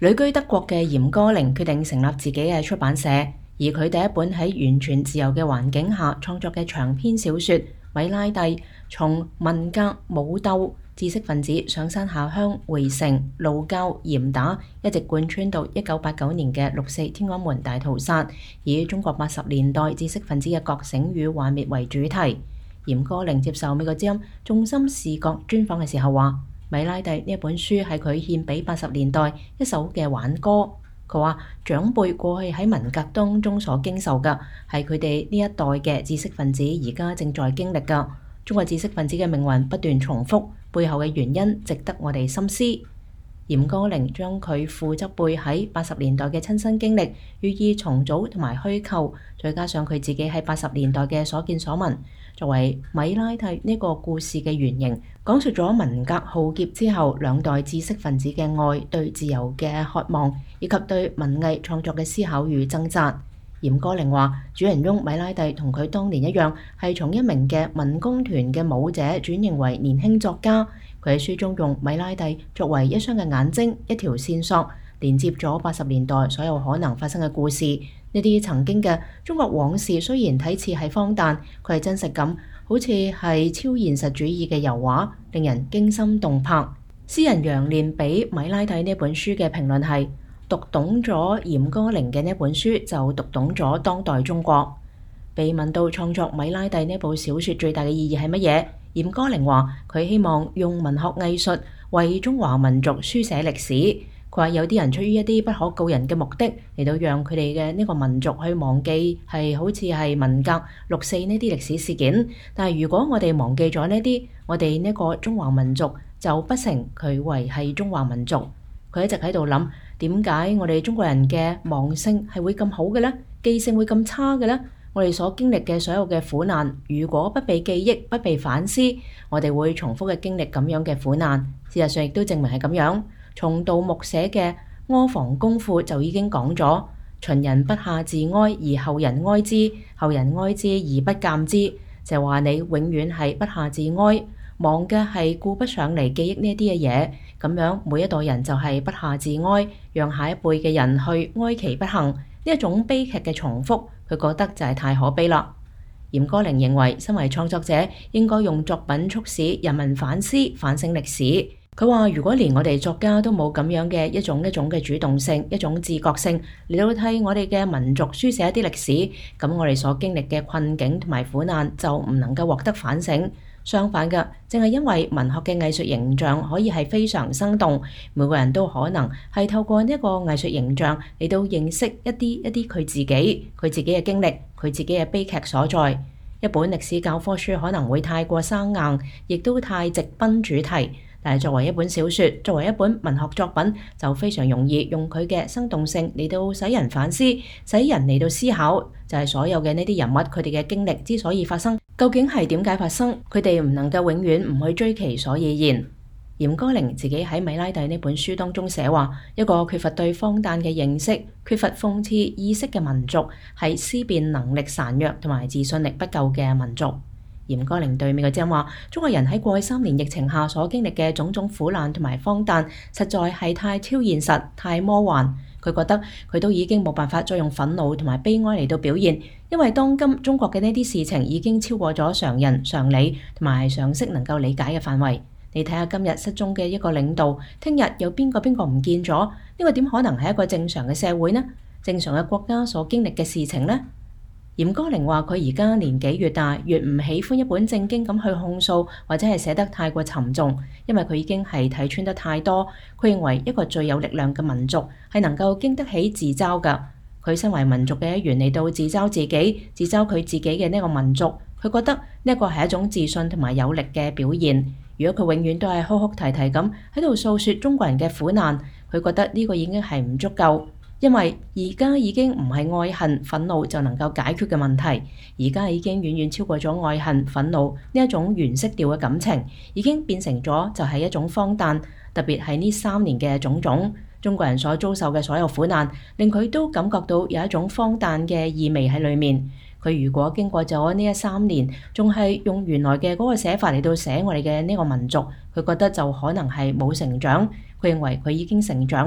旅居德國嘅嚴歌苓決定成立自己嘅出版社，而佢第一本喺完全自由嘅環境下創作嘅長篇小說《米拉蒂》，從文革、武鬥、知識分子上山下鄉、回城、勞教、嚴打，一直貫穿到1989年嘅6·4天安門大屠殺，以中國80年代知識分子嘅覺醒與幻滅為主題。嚴歌苓接受美國之音重心視覺專訪嘅時候話：米拉蒂呢本書係佢獻俾80年代一首嘅挽歌。佢話長輩過去喺文革當中所經受嘅係佢哋呢一代嘅知識分子而家正在經歷嘅。中國知識分子嘅命運不斷重複，背後嘅原因值得我哋深思。嚴歌苓將佢父執輩喺80年代嘅親身經歷予以重組同埋虛構，再加上佢自己喺80年代嘅所見所聞，作為米拉蒂呢個故事嘅原型，講述咗文革浩劫之後兩代知識分子嘅愛、對自由嘅渴望，以及對文藝創作嘅思考與掙扎。嚴歌苓話：主人翁米拉蒂同佢當年一樣，係從一名嘅文工團嘅舞者轉型為年輕作家。佢喺書中用米拉蒂作為一雙嘅眼睛，一條線索，連接咗80年代所有可能發生嘅故事。呢啲曾經嘅中國往事雖然睇似係荒誕，佢係真實感，好似係超現實主義嘅油畫，令人驚心動魄。詩人楊蓮俾米拉蒂呢本書嘅評論係：讀懂咗嚴歌苓嘅呢本書，就讀懂咗當代中國。被問到創作米拉蒂呢部小說最大嘅意義係乜嘢？嚴歌苓話：佢希望用文學藝術為中華民族書寫歷史。佢話有啲人出於一啲不可告人嘅目的嚟到讓佢哋嘅呢個民族去忘記係好似係文革、6·4呢啲歷史事件。但係如果我哋忘記咗呢啲，我哋呢個中華民族就不成佢為係中華民族。佢一直喺度諗，點解我哋中國人嘅忘性係會咁好嘅呢？記性會咁差嘅呢？我哋所經歷嘅所有嘅苦難，如果不被記憶、不被反思，我哋會重複嘅經歷咁樣嘅苦難。事實上亦都證明係咁樣。從杜牧寫嘅《阿房宮賦》就已經講咗：秦人不下自哀，而後人哀之；後人哀之而不鑑之。就係話你永遠係不下自哀，忘嘅係顧不上嚟記憶呢啲嘅嘢。咁樣每一代人就係不下自哀，讓下一輩嘅人去哀其不幸。呢一種悲劇嘅重複，佢覺得就係太可悲啦。嚴歌苓認為，身為創作者應該用作品促使人民反思、反省歷史。佢話：如果連我哋作家都冇咁樣嘅一種嘅主動性、一種自覺性嚟到替我哋嘅民族書寫一啲歷史，咁我哋所經歷嘅困境同埋苦難就唔能夠獲得反省。相反嘅，正係因為文學嘅藝術形象可以係非常生動，每個人都可能係透過呢一個藝術形象嚟到認識一啲佢自己嘅經歷，佢自己嘅悲劇所在。一本歷史教科書可能會太過生硬，亦都太直奔主題。但係作為一本小說，作為一本文學作品，就非常容易用佢嘅生動性嚟到使人反思，使人嚟到思考，就係所有嘅呢啲人物佢哋嘅經歷之所以發生，究竟係點解發生？佢哋唔能夠永遠唔去追其所以然。嚴歌苓自己喺《米拉蒂》呢本書當中寫話：一個缺乏對荒誕嘅認識、缺乏諷刺意識嘅民族，係思辨能力孱弱同埋自信力不夠嘅民族。嚴歌苓對美國之音話：中國人喺過去3年疫情下所經歷嘅種種苦難同埋荒誕，實在係太超現實、太魔幻。佢覺得佢都已經冇辦法再用憤怒同埋悲哀嚟到表現，因為當今中國嘅呢啲事情已經超過咗常人常理同埋常識能夠理解嘅範圍。你睇下今日失蹤嘅一個領導，聽日有邊個唔見咗？呢個點可能係一個正常嘅社會呢？正常嘅國家所經歷嘅事情呢？嚴歌苓話：佢而家年紀越大，越唔喜歡一本正經咁去控訴，或者係寫得太過沉重，因為佢已經係睇穿得太多。佢認為一個最有力量嘅民族係能夠經得起自嘲㗎。佢身為民族嘅一員嚟到自嘲自己，自嘲佢自己嘅呢個民族，佢覺得呢一個係一種自信同埋有力嘅表現。如果佢永遠都係哭哭啼啼咁喺度訴說中國人嘅苦難，佢覺得呢個已經係唔足夠。因為而家已經唔係愛恨憤怒就能夠解決嘅問題，而家已經遠遠超過咗愛恨憤怒呢一種原色調嘅感情，已經變成咗就係一種荒誕。特別係呢3年嘅種種，中國人所遭受嘅所有苦難，令佢都感覺到有一種荒誕嘅意味喺裏面。佢如果經過咗呢3年，仲係用原來嘅嗰個寫法嚟到寫我哋嘅呢個民族，佢覺得就可能係冇成長。佢認為佢已經成長啦。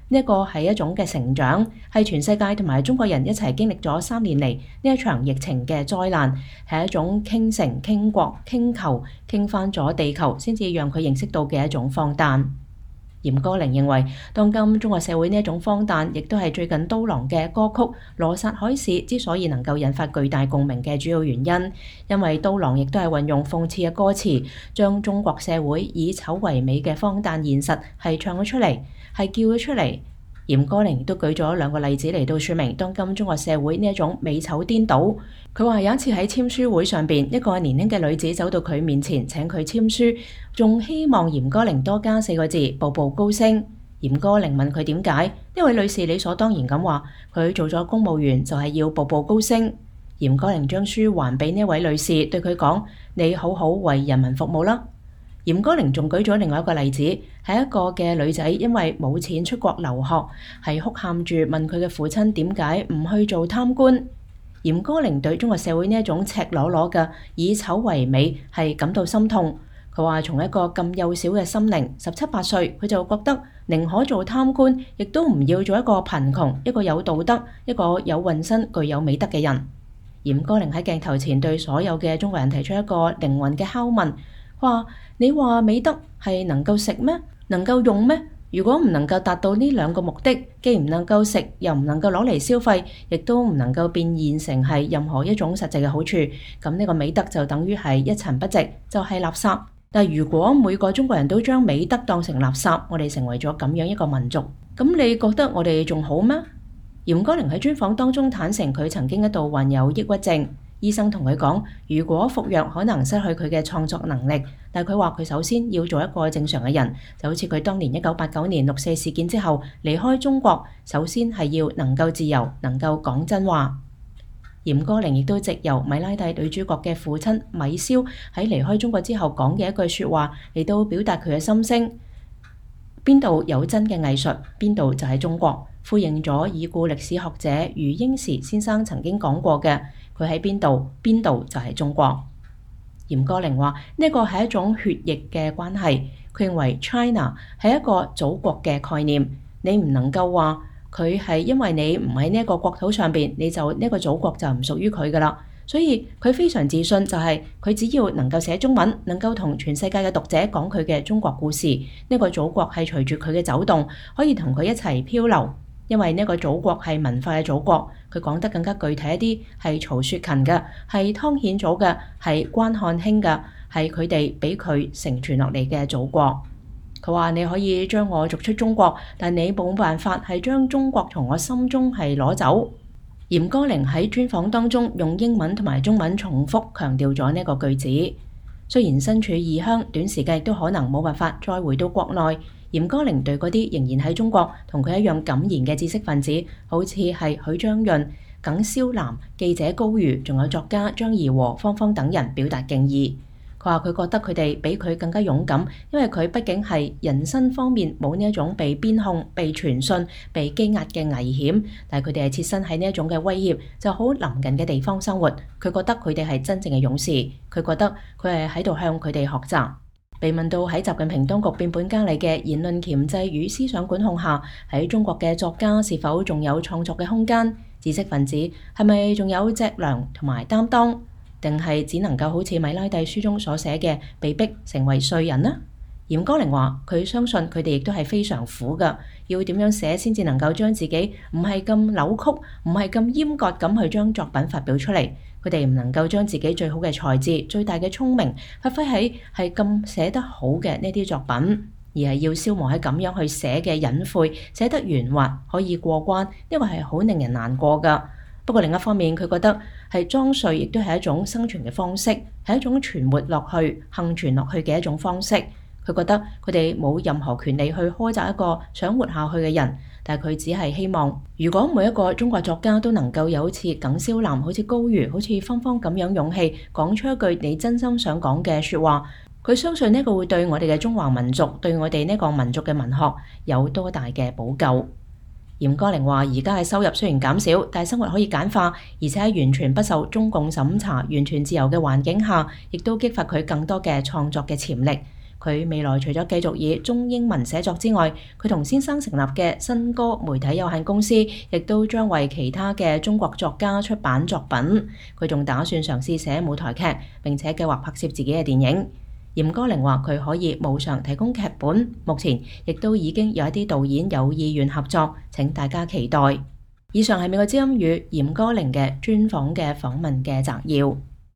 呢一個係一種嘅成長，係全世界同埋中國人一齊經歷咗3年嚟呢一場疫情嘅災難，係一種傾城、傾國、傾球、傾翻咗地球，先至讓佢認識到嘅一種荒誕。嚴歌苓認為，當今中國社會呢一種荒誕，亦都係最近刀郎嘅歌曲《羅剎海市》之所以能夠引發巨大共鳴嘅主要原因，因為刀郎亦都係運用諷刺嘅歌詞，將中國社會以醜為美嘅荒誕現實係唱咗出嚟，係叫咗出嚟。嚴歌苓都舉咗2個例子嚟到說明當今中國社會呢一種美醜顛倒。佢話有一次喺簽書會上邊，一個年輕嘅女子走到佢面前請佢簽書，仲希望嚴歌苓多加4個字步步高升。嚴歌苓問佢點解，呢位女士理所當然咁話佢做咗公務員就係要步步高升。嚴歌苓將書還俾呢位女士，對佢講：你好好為人民服務啦。嚴歌苓仲舉咗另外一個例子，係一個嘅女仔因為冇錢出國留學，係哭喊住問佢嘅父親點解唔去做貪官。嚴歌苓對中國社會呢一種赤裸裸嘅以醜為美係感到心痛。佢話從一個咁幼小嘅心靈，17、18歲，佢就覺得寧可做貪官，亦都唔要做一個貧窮、一個有道德、一個有渾身、具有美德嘅人。嚴歌苓喺鏡頭前對所有嘅中國人提出一個靈魂嘅拷問。話你話美德係能夠食咩？能夠用咩？如果唔能夠達到呢2個目的，既唔能夠食，又唔能夠攞嚟消費，亦都唔能夠變現成係任何一種實際嘅好處，咁呢個美德就等於係一塵不值，就係垃圾。但如果每個中國人都將美德當成垃圾，我哋成為咗咁樣一個民族，咁你覺得我哋仲好咩？嚴歌苓喺專訪當中坦承佢曾經一度患有抑鬱症。醫生同佢講，如果服藥可能失去佢嘅創作能力，但佢話佢首先要做一個正常嘅人，就好似佢當年1989年6·4事件之後離開中國，首先係要能夠自由，能夠講真話。嚴歌苓亦都藉由米拉蒂女主角嘅父親米肖喺離開中國之後講嘅一句說話嚟到表達佢嘅心聲。邊度有真嘅藝術，邊度就係中國，呼應咗已故歷史學者余英時先生曾經講過嘅。佢喺邊度，邊度就係中國。嚴歌苓話呢個係一種血液嘅關係。佢認為 China 係一個祖國嘅概念，你唔能夠話佢係因為你唔喺呢一個國土上邊，你就呢個祖國就唔屬於佢噶啦。所以佢非常自信，就係佢只要能夠寫中文，能夠同全世界嘅讀者講佢嘅中國故事，呢個祖國係隨住佢嘅走動，可以同佢一齊漂流。因為呢個祖國係文化嘅祖國，佢講得更加具體一啲，係曹雪芹嘅，係湯顯祖嘅，係關漢卿嘅，係佢哋俾佢承傳落嚟嘅祖國。佢話你可以將我逐出中國，但你冇辦法係將中國從我心中係攞走。嚴歌苓喺專訪當中用英文同埋中文重複強調咗呢個句子。雖然身處異鄉，短時間亦都可能冇辦法再回到國內。嚴歌苓對嗰啲仍然喺中國同佢一樣敢言嘅知識分子，好似係許章潤、耿蕭南、記者高瑜，仲有作家張怡和、方方等人表達敬意。佢話佢覺得佢哋比佢更加勇敢，因為佢畢竟係人身方面冇呢一種被邊控、被傳訊、被羈押嘅危險，但係佢哋係設身喺呢一種嘅威脅就好臨近嘅地方生活。佢覺得佢哋係真正嘅勇士，佢覺得佢係喺度向佢哋學習。被問到喺習近平當局變本加厲嘅言論鉗制與思想管控下，喺中國嘅作家是否仲有創作嘅空間？知識分子係咪仲有脊梁同埋擔當？定係只能夠好似米拉蒂書中所寫嘅，被逼成為罪人呢？嚴歌苓話佢相信佢哋亦都係非常苦㗎，要點樣寫先至能夠將自己唔係咁扭曲，唔係咁閹割咁去將作品發表出嚟。佢哋唔能夠將自己最好嘅才智、最大嘅聰明發揮喺係咁寫得好嘅呢啲作品，而係要消磨喺咁樣去寫嘅隱晦，寫得圓滑可以過關，呢個係好令人難過㗎。不過另一方面，佢覺得係裝睡亦都係一種生存嘅方式，係一種存活落去、幸存落去嘅一種方式。佢覺得佢哋冇任何權利去苛責一個想活下去嘅人，但係佢只係希望，如果每一個中國作家都能夠有好似耿蕭南、好似高瑜、好似芳芳咁樣勇氣，講出一句你真心想講嘅説話，佢相信呢個會對我哋嘅中華民族、對我哋呢個民族嘅文學有多大嘅補救。嚴歌苓話：而家嘅收入雖然減少，但係生活可以簡化，而且喺完全不受中共審查、完全自由嘅環境下，亦都激發佢更多嘅創作嘅潛力。 佢未來除咗繼續以中英文寫作之外，佢同先生成立嘅新歌媒體有限公司，亦都將為其他嘅中國作家出版作品。佢仲打算嘗試寫舞台劇，並且計劃拍攝自己嘅電影。嚴歌苓話佢可以無償提供劇本，目前亦都已經有一啲導演有意願合作，請大家期待。以上係美國之音與嚴歌苓嘅專訪嘅訪問嘅摘要。